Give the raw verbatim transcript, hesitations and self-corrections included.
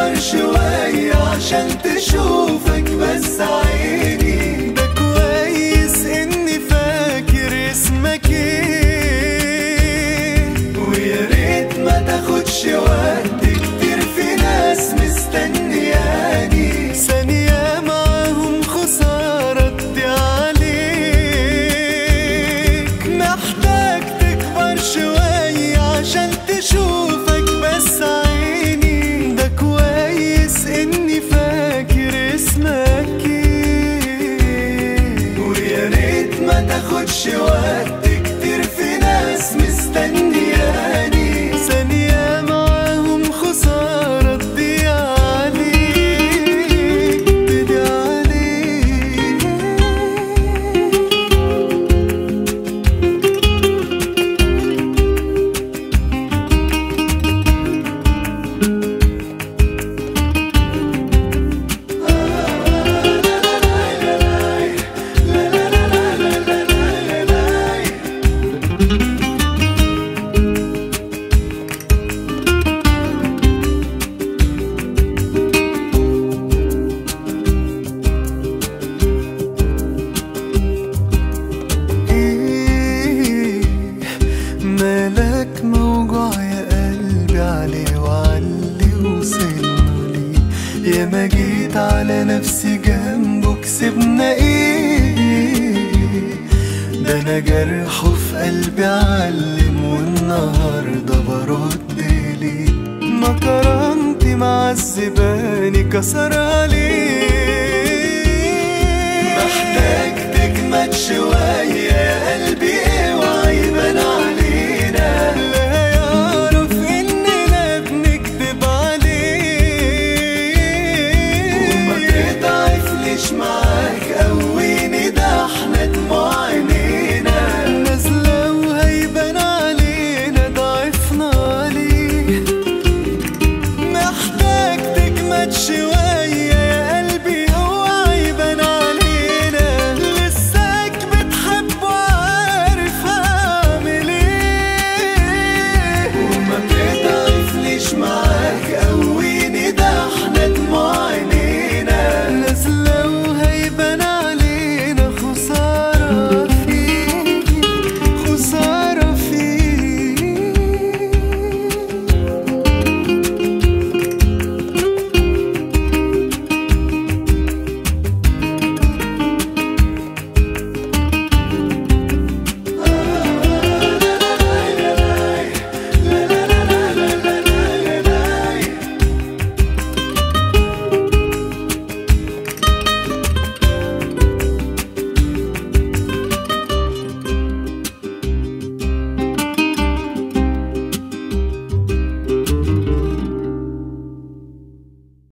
تكبر شوية عشان تشوفك بس عيني. ده كويس اني فاكر اسمك ايه، ويا ريت ما تاخدش وقت كتير، في ناس مستنياني. ثانية معاهم خسارة تضيع عليك. محتاج تكبر شوية عشان تشوفك بس عيني. ده كويس اني فاكر اسمك ايه، ويا ريت ما تاخدش وقت كتير، في ناس مستنياني. ثانية معاهم خسارة تضيع عليك، تضيع عليك. مالك موجوع يا قلبي عليه وعلي وصلنا ليه. يا ما جيت على نفسي جنبه كسبنا ايه. ده انا جرحه في قلبي علم والنهارده برد ليه. ما كرامتي معذباني كسر عليه. محتاج تجمد شوية يا قلبي، اوعى يبان علينا. لا يعرف اننا بنكذب عليه. وما تضعفنيش معاك